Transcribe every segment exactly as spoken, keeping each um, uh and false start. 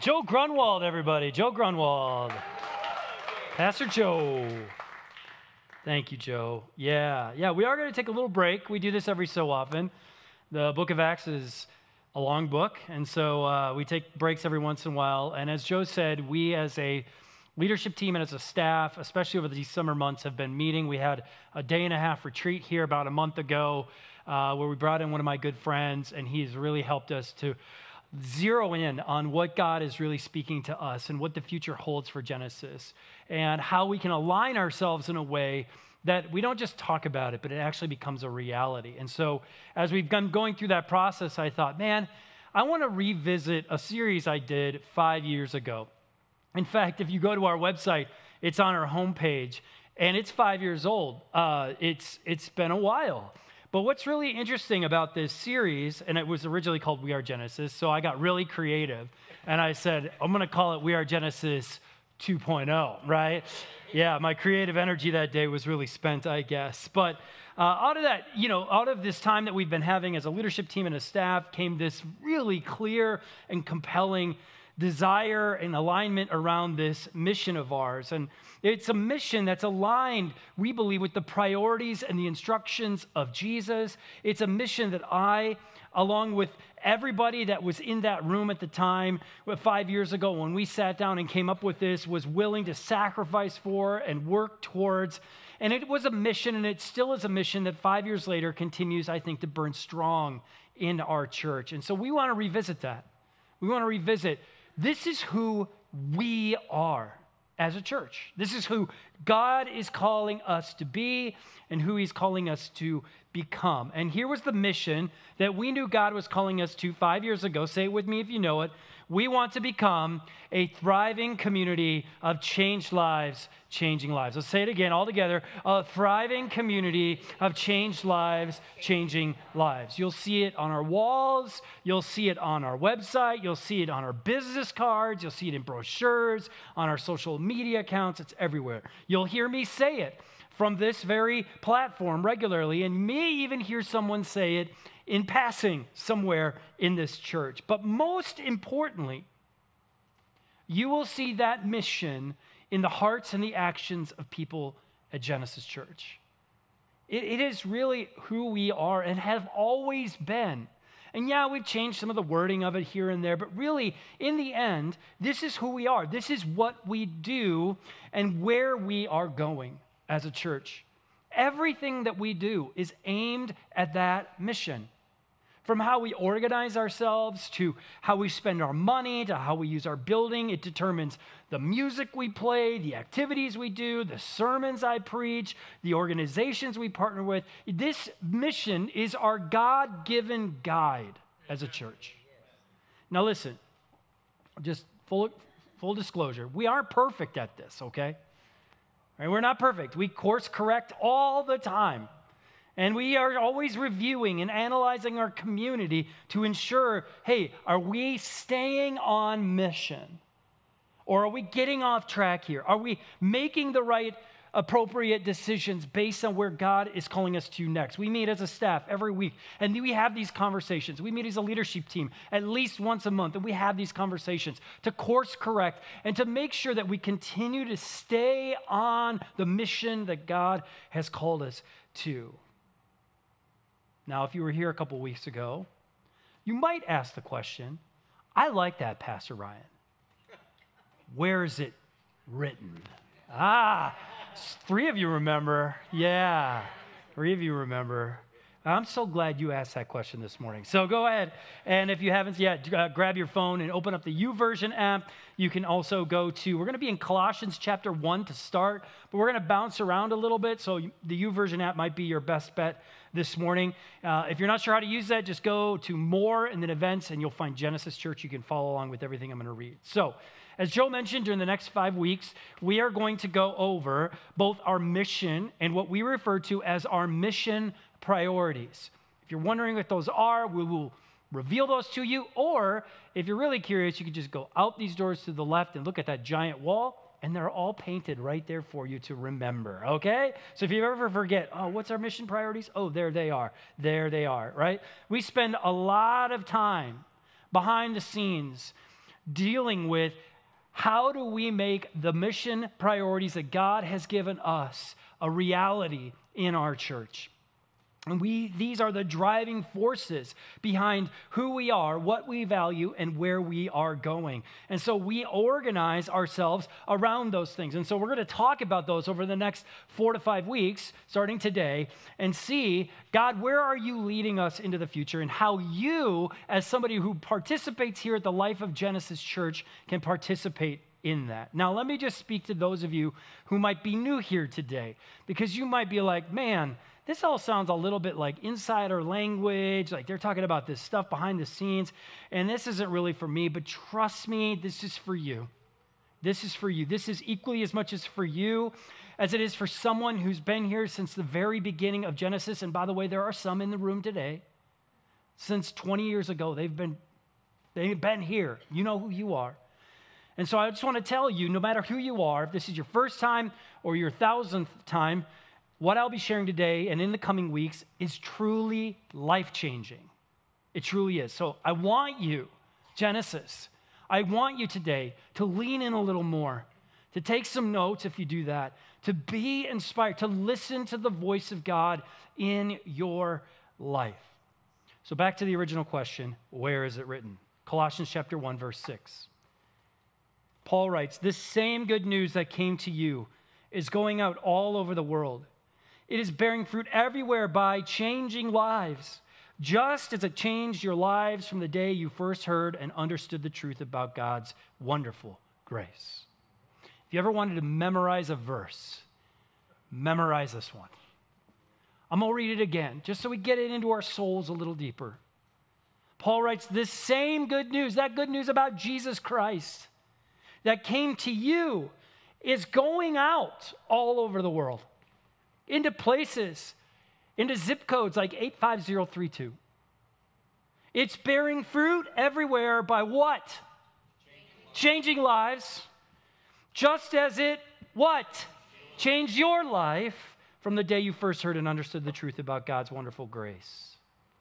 Joe Grunwald, everybody. Joe Grunwald. Pastor Joe. Thank you, Joe. Yeah, yeah, we are going to take a little break. We do this every so often. The book of Acts is a long book, and so uh, we take breaks every once in a while. And as Joe said, we as a leadership team and as a staff, especially over these summer months, have been meeting. We had a day and a half retreat here about a month ago uh, where we brought in one of my good friends, and he's really helped us to zero in on what God is really speaking to us and what the future holds for Genesis and how we can align ourselves in a way that we don't just talk about it, but it actually becomes a reality. And so as we've been going through that process, I thought, man, I want to revisit a series I did five years ago. In fact, if you go to our website, it's on our homepage, and it's five years old. Uh, it's it's been a while. But what's really interesting about this series, and it was originally called We Are Genesis, so I got really creative, and I said, I'm going to call it We Are Genesis two point oh, right? Yeah, my creative energy that day was really spent, I guess. But uh, out of that, you know, out of this time that we've been having as a leadership team and a staff came this really clear and compelling desire and alignment around this mission of ours. And it's a mission that's aligned, we believe, with the priorities and the instructions of Jesus. It's a mission that I, along with everybody that was in that room at the time, five years ago when we sat down and came up with this, was willing to sacrifice for and work towards. And it was a mission, and it still is a mission that five years later continues, I think, to burn strong in our church. And so we want to revisit that. We want to revisit this is who we are as a church. This is who God is calling us to be and who he's calling us to become. And here was the mission that we knew God was calling us to five years ago. Say it with me if you know it. We want to become a thriving community of changed lives, changing lives. Let's say it again all together. A thriving community of changed lives, changing lives. You'll see it on our walls. You'll see it on our website. You'll see it on our business cards. You'll see it in brochures, on our social media accounts. It's everywhere. You'll hear me say it from this very platform regularly, and may even hear someone say it in passing somewhere in this church. But most importantly, you will see that mission in the hearts and the actions of people at Genesis Church. It, it is really who we are and have always been. And yeah, we've changed some of the wording of it here and there, but really, in the end, this is who we are. This is what we do and where we are going as a church. Everything that we do is aimed at that mission. From how we organize ourselves to how we spend our money to how we use our building, it determines the music we play, the activities we do, the sermons I preach, the organizations we partner with. This mission is our God-given guide as a church. Now listen, just full, full disclosure, we aren't perfect at this, okay? Right? We're not perfect. We course correct all the time. And we are always reviewing and analyzing our community to ensure, hey, are we staying on mission? Or are we getting off track here? Are we making the right appropriate decisions based on where God is calling us to next? We meet as a staff every week, and we have these conversations. We meet as a leadership team at least once a month, and we have these conversations to course correct and to make sure that we continue to stay on the mission that God has called us to. Now, if you were here a couple weeks ago, you might ask the question, I like that, Pastor Ryan. Where is it written? Ah, three of you remember. Yeah, three of you remember. I'm so glad you asked that question this morning. So go ahead, and if you haven't yet, uh, grab your phone and open up the YouVersion app. You can also go to, we're going to be in Colossians chapter one to start, but we're going to bounce around a little bit, so the YouVersion app might be your best bet this morning. Uh, if you're not sure how to use that, just go to More and then Events, and you'll find Genesis Church. You can follow along with everything I'm going to read. So, as Joe mentioned, during the next five weeks, we are going to go over both our mission and what we refer to as our mission priorities. If you're wondering what those are, we will reveal those to you. Or if you're really curious, you can just go out these doors to the left and look at that giant wall, and they're all painted right there for you to remember, okay? So if you ever forget, oh, what's our mission priorities? Oh, there they are. There they are, right? We spend a lot of time behind the scenes dealing with how do we make the mission priorities that God has given us a reality in our church. And we, these are the driving forces behind who we are, what we value, and where we are going. And so we organize ourselves around those things. And so we're going to talk about those over the next four to five weeks, starting today, and see, God, where are you leading us into the future, and how you, as somebody who participates here at the Life of Genesis Church, can participate in that. Now, let me just speak to those of you who might be new here today, because you might be like, man, this all sounds a little bit like insider language, like they're talking about this stuff behind the scenes, and this isn't really for me, but trust me, this is for you. This is for you. This is equally as much as for you as it is for someone who's been here since the very beginning of Genesis. And by the way, there are some in the room today. Since twenty years ago, they've been, they've been here. You know who you are. And so I just want to tell you, no matter who you are, if this is your first time or your thousandth time, what I'll be sharing today and in the coming weeks is truly life-changing. It truly is. So I want you, Genesis, I want you today to lean in a little more, to take some notes if you do that, to be inspired, to listen to the voice of God in your life. So back to the original question, where is it written? Colossians chapter one, verse six. Paul writes, "This same good news that came to you is going out all over the world. It is bearing fruit everywhere by changing lives, just as it changed your lives from the day you first heard and understood the truth about God's wonderful grace." If you ever wanted to memorize a verse, memorize this one. I'm going to read it again, just so we get it into our souls a little deeper. Paul writes, "This same good news, that good news about Jesus Christ that came to you, is going out all over the world, into places, into zip codes like eight five zero three two. It's bearing fruit everywhere by what? Changing, Changing lives. Just as it, what? Changed your life from the day you first heard and understood the truth about God's wonderful grace.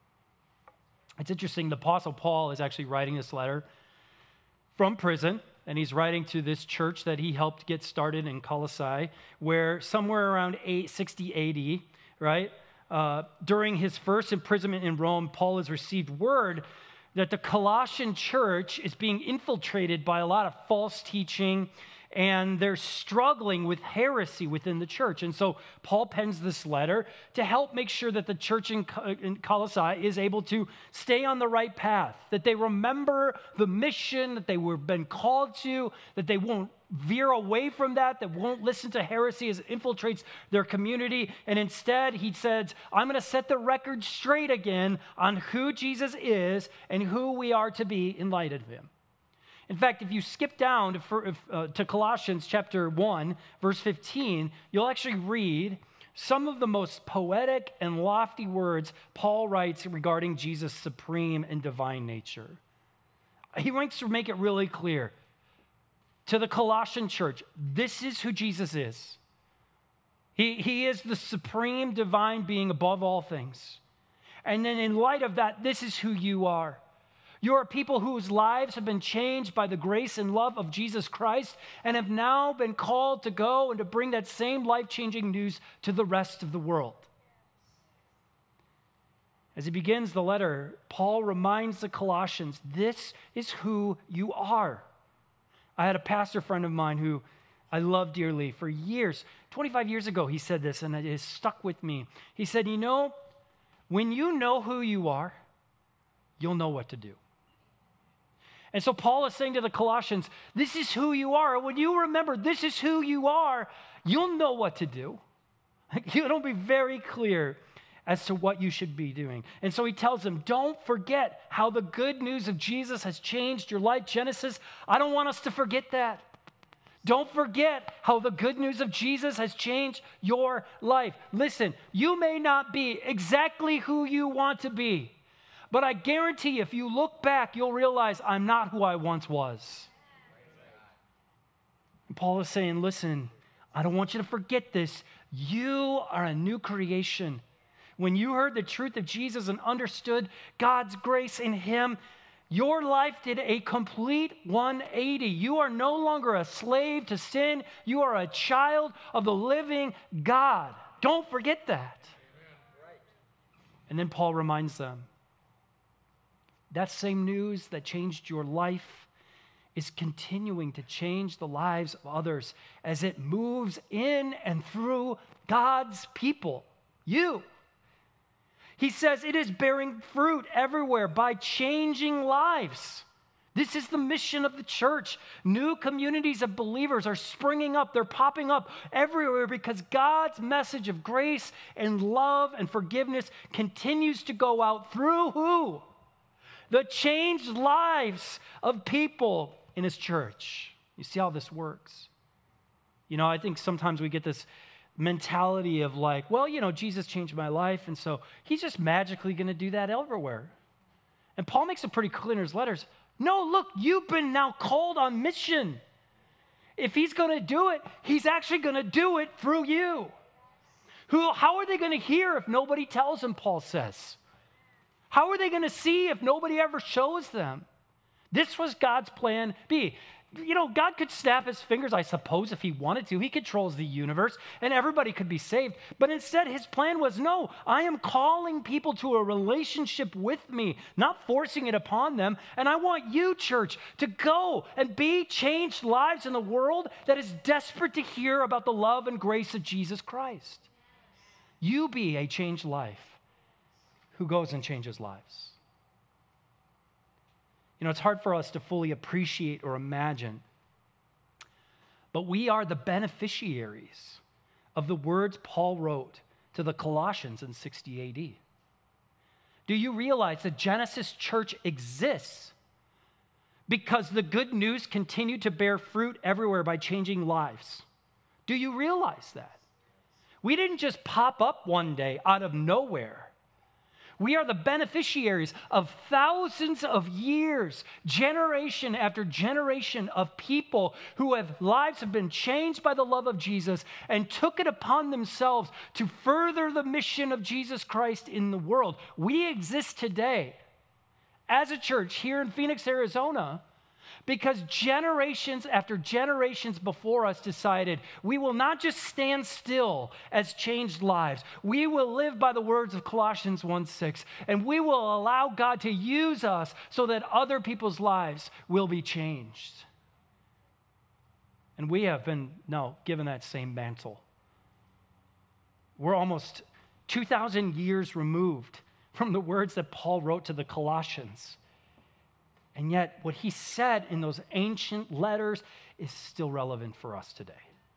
It's interesting, the Apostle Paul is actually writing this letter from prison, and he's writing to this church that he helped get started in Colossae, where somewhere around sixty A D, right, uh, during his first imprisonment in Rome, Paul has received word that the Colossian church is being infiltrated by a lot of false teaching, and they're struggling with heresy within the church. And so Paul pens this letter to help make sure that the church in Colossae is able to stay on the right path, that they remember the mission that they were been called to, that they won't veer away from that, that won't listen to heresy as it infiltrates their community. And instead, he says, I'm going to set the record straight again on who Jesus is and who we are to be in light of him. In fact, if you skip down to, uh, to Colossians chapter one, verse fifteen, you'll actually read some of the most poetic and lofty words Paul writes regarding Jesus' supreme and divine nature. He wants to make it really clear to the Colossian church, this is who Jesus is. He, he is the supreme divine being above all things. And then in light of that, this is who you are. You are people whose lives have been changed by the grace and love of Jesus Christ and have now been called to go and to bring that same life-changing news to the rest of the world. As he begins the letter, Paul reminds the Colossians, this is who you are. I had a pastor friend of mine who I love dearly for years. twenty-five years ago, he said this, and it has stuck with me. He said, you know, when you know who you are, you'll know what to do. And so Paul is saying to the Colossians, this is who you are. When you remember this is who you are, you'll know what to do. It'll be very clear as to what you should be doing. And so he tells them, don't forget how the good news of Jesus has changed your life. Genesis, I don't want us to forget that. Don't forget how the good news of Jesus has changed your life. Listen, you may not be exactly who you want to be, but I guarantee you, if you look back, you'll realize I'm not who I once was. And Paul is saying, listen, I don't want you to forget this. You are a new creation. When you heard the truth of Jesus and understood God's grace in him, Your life did a complete one eighty. You are no longer a slave to sin. You are a child of the living God. Don't forget that. And then Paul reminds them, that same news that changed your life is continuing to change the lives of others as it moves in and through God's people, you. He says it is bearing fruit everywhere by changing lives. This is the mission of the church. New communities of believers are springing up. They're popping up everywhere because God's message of grace and love and forgiveness continues to go out through who? The changed lives of people in his church. You see how this works? You know, I think sometimes we get this mentality of like, well, you know, Jesus changed my life, and so he's just magically going to do that everywhere. And Paul makes it pretty clear in his letters. No, look, you've been now called on mission. If he's going to do it, he's actually going to do it through you. Who? How are they going to hear if nobody tells them, Paul says? How are they going to see if nobody ever shows them? This was God's plan B. You know, God could snap his fingers, I suppose, if he wanted to. He controls the universe, and everybody could be saved. But instead, his plan was, no, I am calling people to a relationship with me, not forcing it upon them. And I want you, church, to go and be changed lives in the world that is desperate to hear about the love and grace of Jesus Christ. You be a changed life who goes and changes lives. You know, it's hard for us to fully appreciate or imagine, but we are the beneficiaries of the words Paul wrote to the Colossians in sixty A D. Do you realize that Genesis Church exists because the good news continued to bear fruit everywhere by changing lives? Do you realize that? We didn't just pop up one day out of nowhere. We are the beneficiaries of thousands of years, generation after generation of people who have lives have been changed by the love of Jesus and took it upon themselves to further the mission of Jesus Christ in the world. We exist today as a church here in Phoenix, Arizona, because generations after generations before us decided we will not just stand still as changed lives. We will live by the words of Colossians one six, and we will allow God to use us so that other people's lives will be changed. And we have been, no, given that same mantle. We're almost two thousand years removed from the words that Paul wrote to the Colossians. And yet, what he said in those ancient letters is still relevant for us today.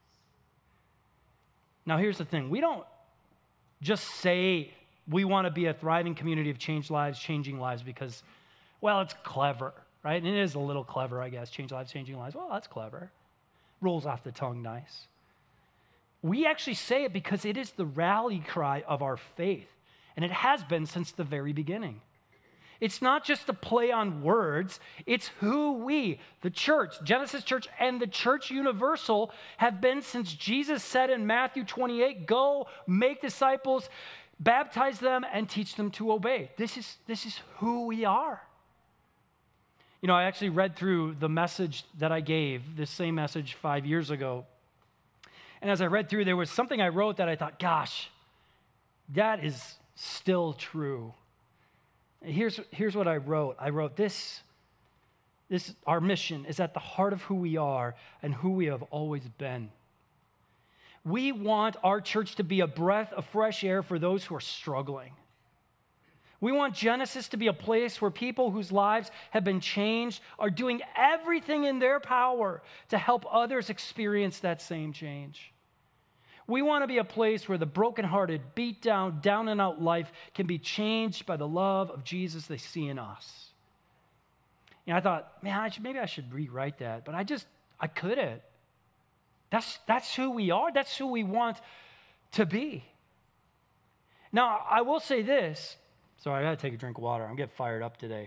Now, here's the thing. We don't just say we want to be a thriving community of changed lives, changing lives because, well, it's clever, right? And it is a little clever, I guess. Change lives, changing lives. Well, that's clever. Rolls off the tongue nice. We actually say it because it is the rally cry of our faith. And it has been since the very beginning. It's not just a play on words. It's who we, the church, Genesis Church and the church universal, have been since Jesus said in Matthew twenty-eight, go, make disciples, baptize them, and teach them to obey. This is, this is who we are. You know, I actually read through the message that I gave, this same message five years ago. And as I read through, there was something I wrote that I thought, gosh, that is still true. Here's, here's what I wrote. I wrote this, this, our mission is at the heart of who we are and who we have always been. We want our church to be a breath of fresh air for those who are struggling. We want Genesis to be a place where people whose lives have been changed are doing everything in their power to help others experience that same change. We want to be a place where the brokenhearted, beat down, down and out life can be changed by the love of Jesus they see in us. You know, I thought, man, I should, maybe I should rewrite that, but I just, I couldn't. That's, that's who we are. That's who we want to be. Now, I will say this. Sorry, I got to take a drink of water. I'm getting fired up today.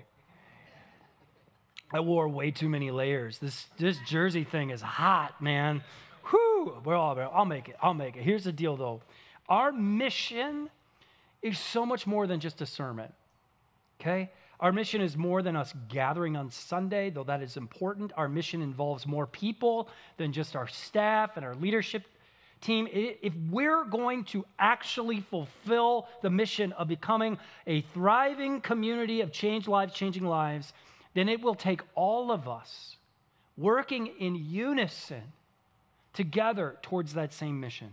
I wore way too many layers. This, this jersey thing is hot, man. Whew, we're all, I'll make it, I'll make it. Here's the deal, though. Our mission is so much more than just a sermon, okay? Our mission is more than us gathering on Sunday, though that is important. Our mission involves more people than just our staff and our leadership team. If we're going to actually fulfill the mission of becoming a thriving community of changed lives, changing lives, then it will take all of us working in unison together towards that same mission.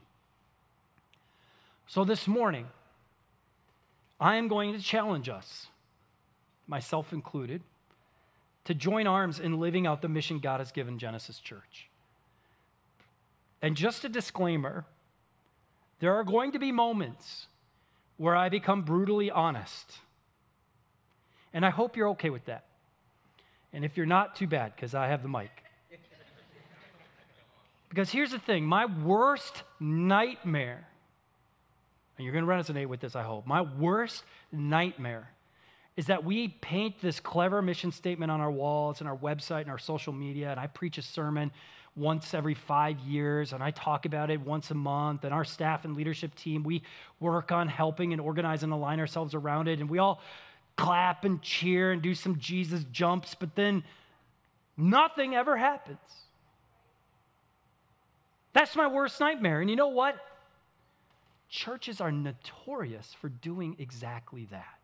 So this morning, I am going to challenge us, myself included, to join arms in living out the mission God has given Genesis Church. And just a disclaimer, there are going to be moments where I become brutally honest. And I hope you're okay with that. And if you're not, too bad, because I have the mic. Because here's the thing, my worst nightmare, and you're going to resonate with this, I hope, my worst nightmare is that we paint this clever mission statement on our walls and our website and our social media, and I preach a sermon once every five years, and I talk about it once a month, and our staff and leadership team, we work on helping and organize and align ourselves around it, and we all clap and cheer and do some Jesus jumps, but then nothing ever happens. That's my worst nightmare, and you know what? Churches are notorious for doing exactly that.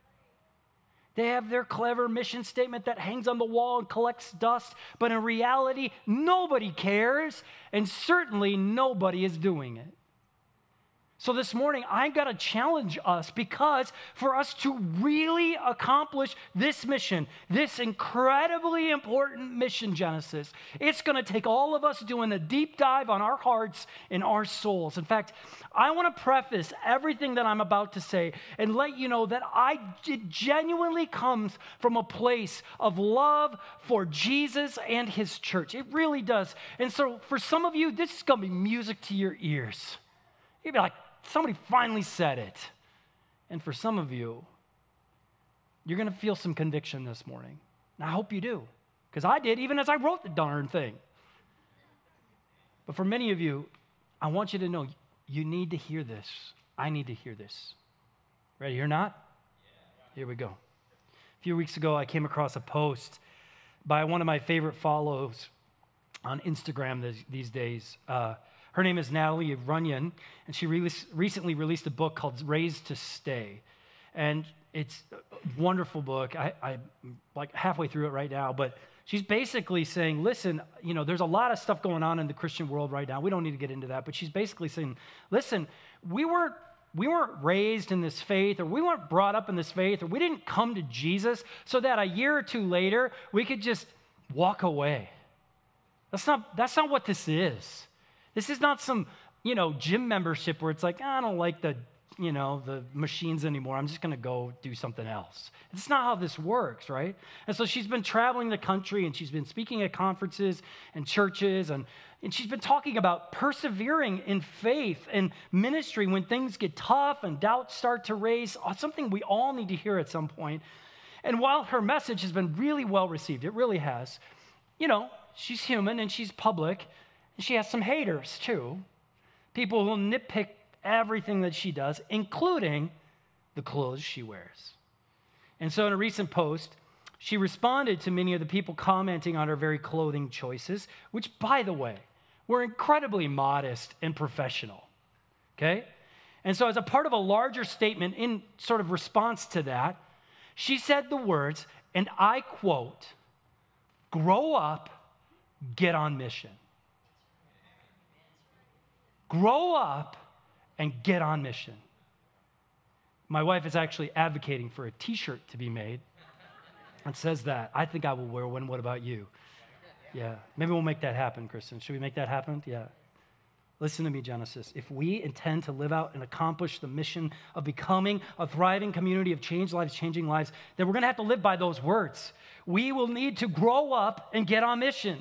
They have their clever mission statement that hangs on the wall and collects dust, but in reality, nobody cares, and certainly nobody is doing it. So this morning, I've got to challenge us, because for us to really accomplish this mission, this incredibly important mission, Genesis, it's going to take all of us doing a deep dive on our hearts and our souls. In fact, I want to preface everything that I'm about to say and let you know that I, it genuinely comes from a place of love for Jesus and his church. It really does. And so for some of you, this is going to be music to your ears. You'd be like, somebody finally said it. And for some of you, you're going to feel some conviction this morning. And I hope you do, because I did even as I wrote the darn thing. But for many of you, I want you to know you need to hear this. I need to hear this. Ready or not? Here we go. A few weeks ago, I came across a post by one of my favorite follows on Instagram this, these days. Uh, Her name is Natalie Runyon, and she re- recently released a book called Raised to Stay. And it's a wonderful book. I, I'm like halfway through it right now, but she's basically saying, listen, you know, there's a lot of stuff going on in the Christian world right now. We don't need to get into that, but she's basically saying, listen, we weren't, we weren't raised in this faith, or we weren't brought up in this faith, or we didn't come to Jesus so that a year or two later we could just walk away. That's not, that's not what this is. This is not some, you know, gym membership where it's like, I don't like the, you know, the machines anymore. I'm just going to go do something else. It's not how this works, right? And so she's been traveling the country, and she's been speaking at conferences and churches, and, and she's been talking about persevering in faith and ministry when things get tough and doubts start to raise, something we all need to hear at some point. And while her message has been really well received, it really has, you know, she's human and she's public. She has some haters, too. People who nitpick everything that she does, including the clothes she wears. And so in a recent post, she responded to many of the people commenting on her very clothing choices, which, by the way, were incredibly modest and professional, okay? And so as a part of a larger statement in sort of response to that, she said the words, and I quote, "Grow up, get on mission." Grow up and get on mission. My wife is actually advocating for a t-shirt to be made that says that. I think I will wear one. What about you? Yeah. Maybe we'll make that happen, Kristen. Should we make that happen? Yeah. Listen to me, Genesis. If we intend to live out and accomplish the mission of becoming a thriving community of changed lives, changing lives, then we're going to have to live by those words. We will need to grow up and get on mission.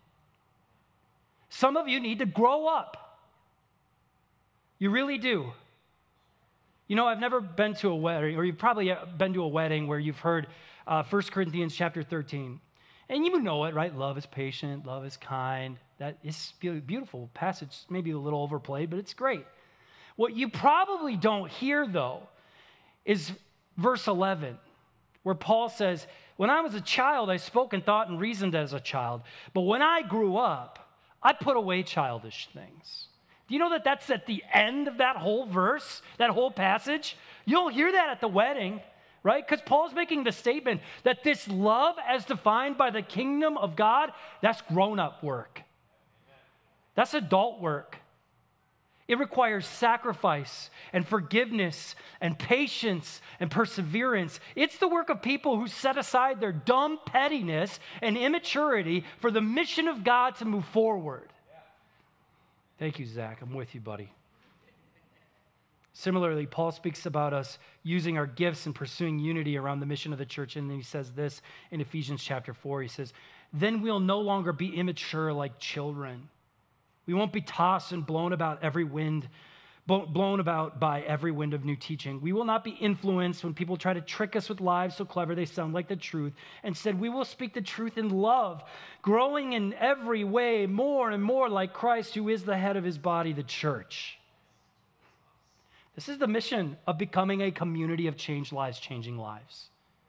Some of you need to grow up. You really do. You know, I've never been to a wedding, or you've probably been to a wedding where you've heard uh, First Corinthians chapter thirteen. And you know it, right? Love is patient, love is kind. That is a beautiful passage, maybe a little overplayed, but it's great. What you probably don't hear, though, is verse eleven, where Paul says, when I was a child, I spoke and thought and reasoned as a child. But when I grew up, I put away childish things. Do you know that that's at the end of that whole verse, that whole passage? You'll hear that at the wedding, right? Because Paul's making the statement that this love as defined by the kingdom of God, that's grown-up work. That's adult work. It requires sacrifice and forgiveness and patience and perseverance. It's the work of people who set aside their dumb pettiness and immaturity for the mission of God to move forward. Thank you, Zach. I'm with you, buddy. Similarly, Paul speaks about us using our gifts and pursuing unity around the mission of the church. And then he says this in Ephesians chapter four. He says, then we'll no longer be immature like children. We won't be tossed and blown about every wind, blown about by every wind of new teaching. We will not be influenced when people try to trick us with lies so clever they sound like the truth. Instead, we will speak the truth in love, growing in every way more and more like Christ, who is the head of his body, the church. This is the mission of becoming a community of changed lives, changing lives.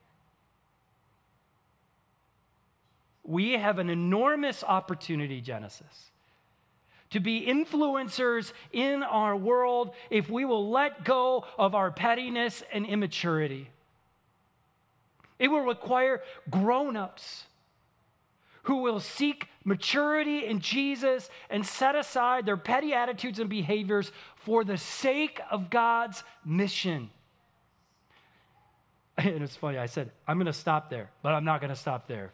We have an enormous opportunity, Genesis, to be influencers in our world if we will let go of our pettiness and immaturity. It will require grown-ups who will seek maturity in Jesus and set aside their petty attitudes and behaviors for the sake of God's mission. And it's funny, I said, I'm going to stop there, but I'm not going to stop there.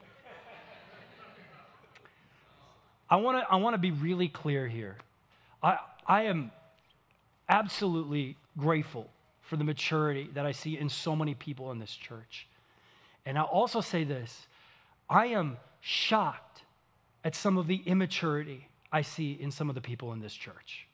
I want to I want to be really clear here. I, I am absolutely grateful for the maturity that I see in so many people in this church. And I'll also say this, I am shocked at some of the immaturity I see in some of the people in this church.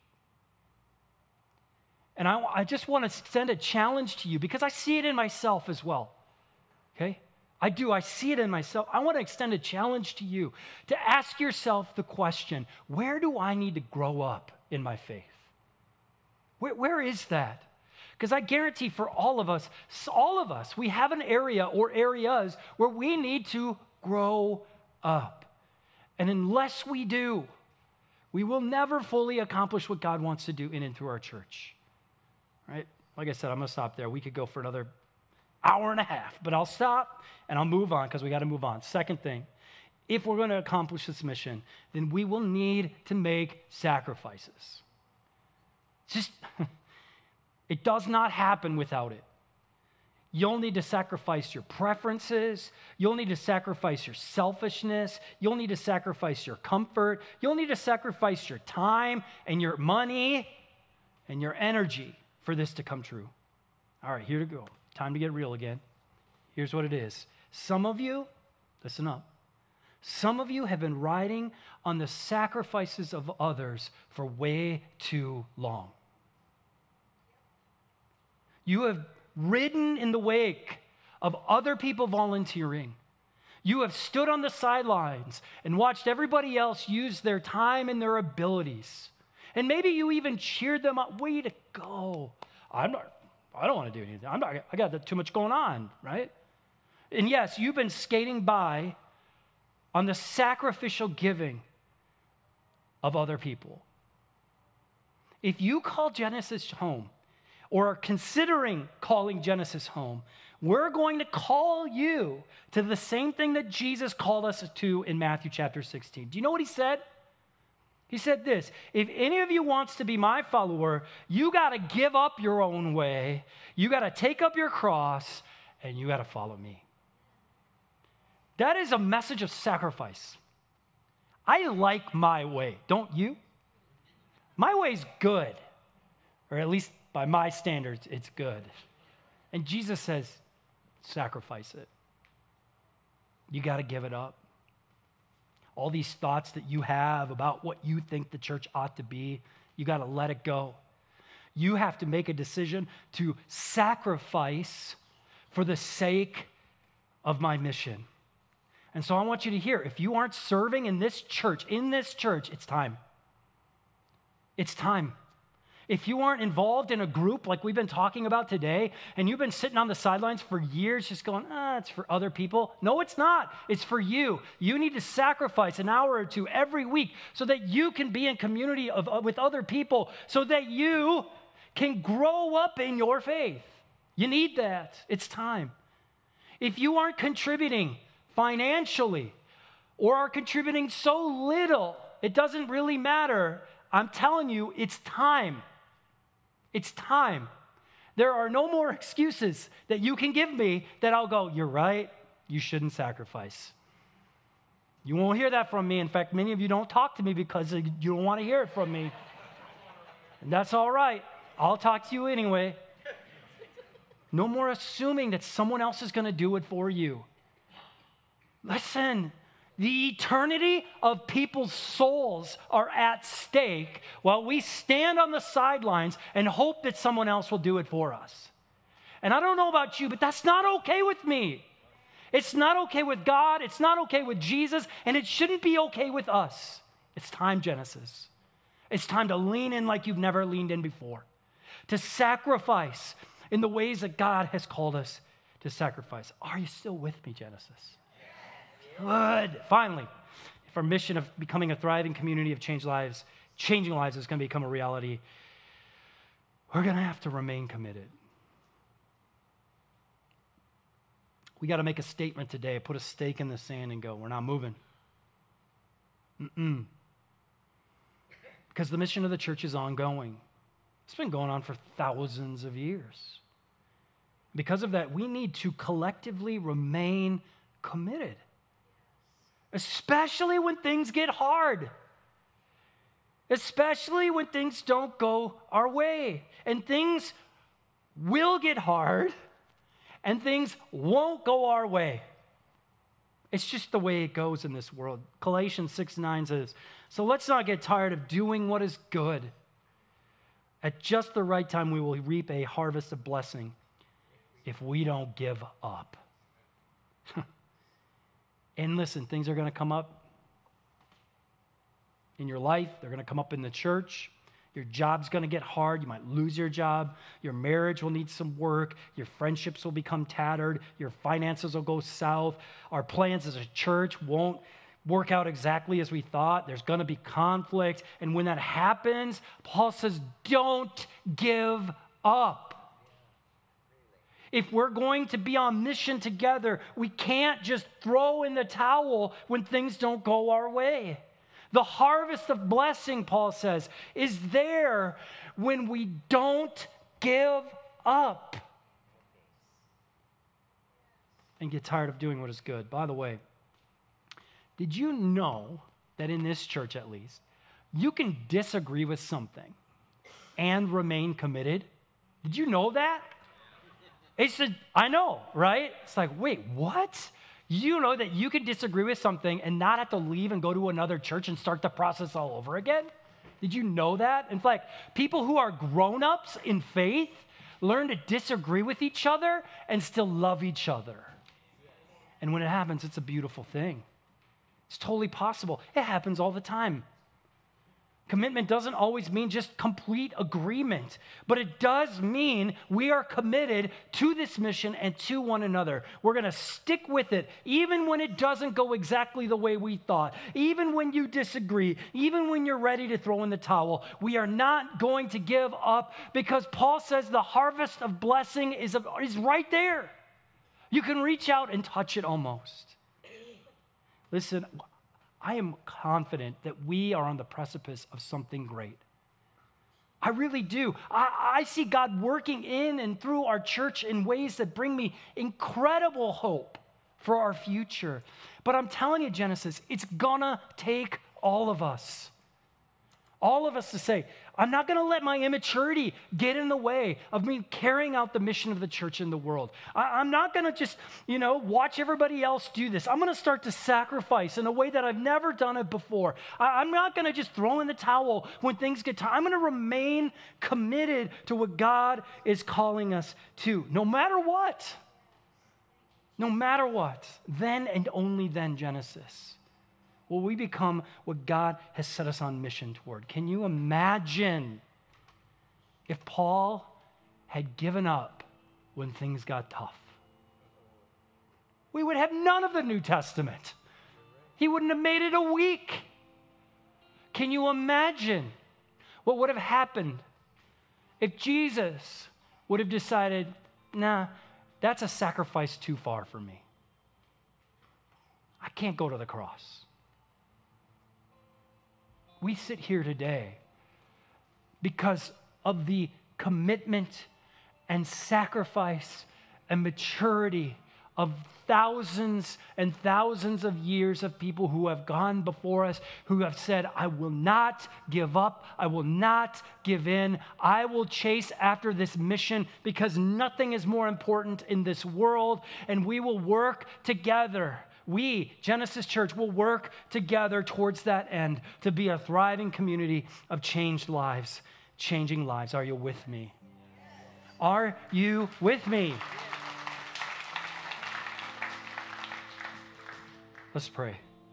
And I, I just want to send a challenge to you because I see it in myself as well, okay? I do. I see it in myself. I want to extend a challenge to you to ask yourself the question, where do I need to grow up in my faith? Where, where is that? Because I guarantee for all of us, all of us, we have an area or areas where we need to grow up. And unless we do, we will never fully accomplish what God wants to do in and through our church. Right? Like I said, I'm going to stop there. We could go for another hour and a half, but I'll stop and I'll move on because we got to move on. Second thing, if we're going to accomplish this mission, then we will need to make sacrifices. Just, it does not happen without it. You'll need to sacrifice your preferences. You'll need to sacrifice your selfishness. You'll need to sacrifice your comfort. You'll need to sacrifice your time and your money and your energy for this to come true. All right, here to go. Time to get real again. Here's what it is. Some of you, listen up. Some of you have been riding on the sacrifices of others for way too long. You have ridden in the wake of other people volunteering. You have stood on the sidelines and watched everybody else use their time and their abilities. And maybe you even cheered them up. Way to go. I'm not, I don't want to do anything. I'm not, I got too much going on, right? And yes, you've been skating by on the sacrificial giving of other people. If you call Genesis home, or are considering calling Genesis home, we're going to call you to the same thing that Jesus called us to in Matthew chapter sixteen. Do you know what he said? He said this, if any of you wants to be my follower, you got to give up your own way, you got to take up your cross, and you got to follow me. That is a message of sacrifice. I like my way, don't you? My way's good, or at least by my standards, it's good. And Jesus says, sacrifice it. You got to give it up. All these thoughts that you have about what you think the church ought to be, you got to let it go. You have to make a decision to sacrifice for the sake of my mission. And so I want you to hear, if you aren't serving in this church, in this church, it's time. It's time. If you aren't involved in a group like we've been talking about today, and you've been sitting on the sidelines for years just going, ah, it's for other people. No, it's not. It's for you. You need to sacrifice an hour or two every week so that you can be in community of, uh, with other people, so that you can grow up in your faith. You need that. It's time. If you aren't contributing financially or are contributing so little, it doesn't really matter. I'm telling you, it's time. It's time. There are no more excuses that you can give me that I'll go, you're right, you shouldn't sacrifice. You won't hear that from me. In fact, many of you don't talk to me because you don't want to hear it from me. And that's all right. I'll talk to you anyway. No more assuming that someone else is going to do it for you. Listen. The eternity of people's souls are at stake while we stand on the sidelines and hope that someone else will do it for us. And I don't know about you, but that's not okay with me. It's not okay with God. It's not okay with Jesus. And it shouldn't be okay with us. It's time, Genesis. It's time to lean in like you've never leaned in before. To sacrifice in the ways that God has called us to sacrifice. Are you still with me, Genesis? Good. Finally, if our mission of becoming a thriving community of changed lives, changing lives is going to become a reality, we're going to have to remain committed. We got to make a statement today, put a stake in the sand and go, we're not moving. Mm-mm. Because the mission of the church is ongoing. It's been going on for thousands of years. Because of that, we need to collectively remain committed. Especially when things get hard. Especially when things don't go our way. And things will get hard, and things won't go our way. It's just the way it goes in this world. Galatians six nine says, so let's not get tired of doing what is good. At just the right time, we will reap a harvest of blessing if we don't give up. And listen, things are going to come up in your life. They're going to come up in the church. Your job's going to get hard. You might lose your job. Your marriage will need some work. Your friendships will become tattered. Your finances will go south. Our plans as a church won't work out exactly as we thought. There's going to be conflict. And when that happens, Paul says, don't give up. If we're going to be on mission together, we can't just throw in the towel when things don't go our way. The harvest of blessing, Paul says, is there when we don't give up and get tired of doing what is good. By the way, did you know that in this church at least, you can disagree with something and remain committed? Did you know that? It's a, I know, right? It's like, wait, what? You know that you can disagree with something and not have to leave and go to another church and start the process all over again? Did you know that? In fact, people who are grown-ups in faith learn to disagree with each other and still love each other. And when it happens, it's a beautiful thing. It's totally possible. It happens all the time. Commitment doesn't always mean just complete agreement, but it does mean we are committed to this mission and to one another. We're going to stick with it, even when it doesn't go exactly the way we thought, even when you disagree, even when you're ready to throw in the towel. We are not going to give up because Paul says the harvest of blessing is, is right there. You can reach out and touch it almost. Listen, I am confident that we are on the precipice of something great. I really do. I, I see God working in and through our church in ways that bring me incredible hope for our future. But I'm telling you, Genesis, it's gonna take all of us. All of us to say, I'm not going to let my immaturity get in the way of me carrying out the mission of the church in the world. I, I'm not going to just, you know, watch everybody else do this. I'm going to start to sacrifice in a way that I've never done it before. I, I'm not going to just throw in the towel when things get tough. I'm going to remain committed to what God is calling us to, no matter what. No matter what. Then and only then, Genesis, will we become what God has set us on mission toward. Can you imagine if Paul had given up when things got tough. We would have none of the New Testament. He wouldn't have made it a week. Can you imagine what would have happened if Jesus would have decided, nah, that's a sacrifice too far for me. I can't go to the cross. We sit here today because of the commitment and sacrifice and maturity of thousands and thousands of years of people who have gone before us, who have said, I will not give up. I will not give in. I will chase after this mission because nothing is more important in this world, and we will work together. We, Genesis Church, will work together towards that end to be a thriving community of changed lives, changing lives. Are you with me? Are you with me? Let's pray.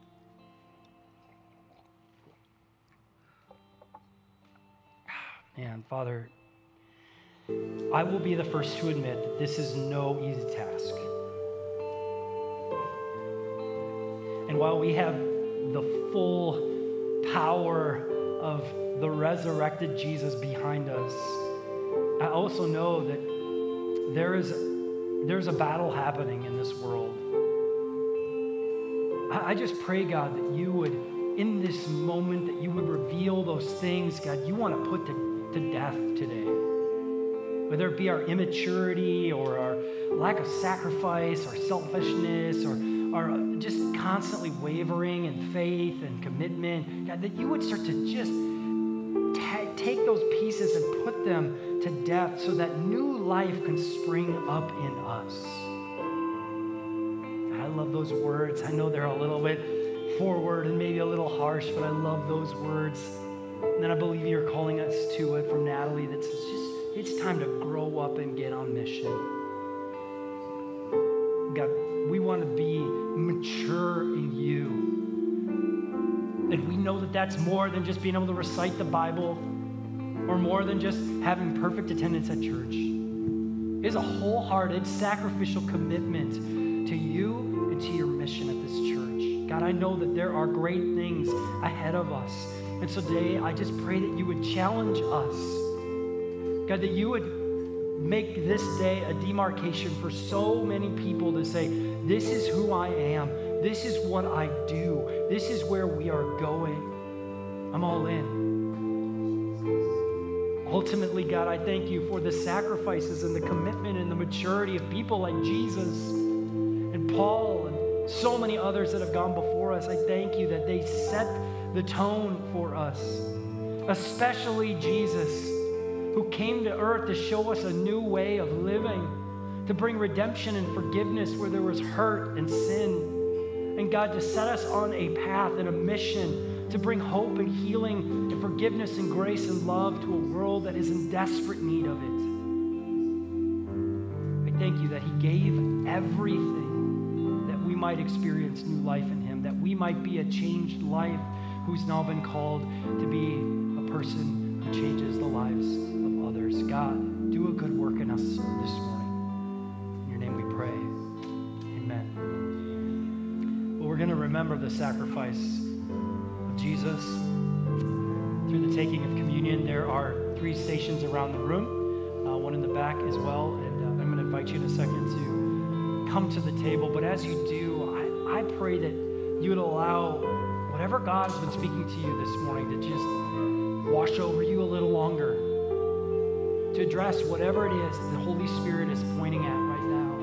Man, Father, I will be the first to admit that this is no easy task. And while we have the full power of the resurrected Jesus behind us, I also know that there is, there's a battle happening in this world. I just pray, God, that you would, in this moment, that you would reveal those things, God, you want to put to, to death today. Whether it be our immaturity or our lack of sacrifice or selfishness or our just constantly wavering in faith and commitment, God, that you would start to just ta- take those pieces and put them to death so that new life can spring up in us. I love those words. I know they're a little bit forward and maybe a little harsh, but I love those words. And then I believe you're calling us to it from Natalie that says just, it's time to grow up and get on mission. God, we want to be mature in you. And we know that that's more than just being able to recite the Bible or more than just having perfect attendance at church. It is a wholehearted, sacrificial commitment to you and to your mission at this church. God, I know that there are great things ahead of us. And so today, I just pray that you would challenge us. God, that you would make this day a demarcation for so many people to say, this is who I am. This is what I do. This is where we are going. I'm all in. Ultimately, God, I thank you for the sacrifices and the commitment and the maturity of people like Jesus and Paul and so many others that have gone before us. I thank you that they set the tone for us, especially Jesus, who came to earth to show us a new way of living, to bring redemption and forgiveness where there was hurt and sin. And God, to set us on a path and a mission to bring hope and healing and forgiveness and grace and love to a world that is in desperate need of it. I thank you that he gave everything that we might experience new life in him, that we might be a changed life who's now been called to be a person who changes the lives of others. God, do a good work in us this morning. In your name we pray. Amen. Well, we're going to remember the sacrifice of Jesus through the taking of communion. There are three stations around the room, uh, one in the back as well. And uh, I'm going to invite you in a second to come to the table. But as you do, I, I pray that you would allow whatever God has been speaking to you this morning to just wash over you a little longer, to address whatever it is the Holy Spirit is pointing at right now,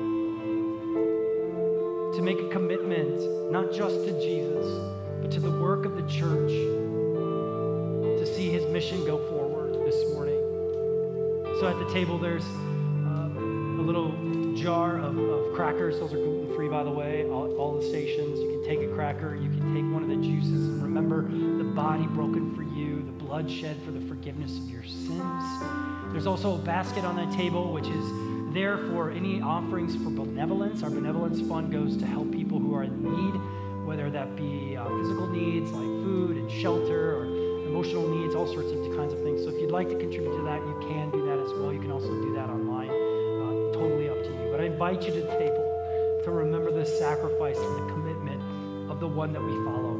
to make a commitment, not just to Jesus, but to the work of the church, to see his mission go forward this morning. So at the table, there's um, a little jar of, of crackers. Those are gluten-free, by the way, all, all the stations. You can take a cracker, you can take one of the juices, and remember the body broken for you, the blood shed for the forgiveness of your sins. There's also a basket on that table, which is there for any offerings for benevolence. Our benevolence fund goes to help people who are in need, whether that be uh, physical needs like food and shelter, or emotional needs, all sorts of kinds of things. So if you'd like to contribute to that, you can do that as well. You can also do that online. Uh, totally up to you. But I invite you to the table to remember the sacrifice and the commitment of the one that we follow.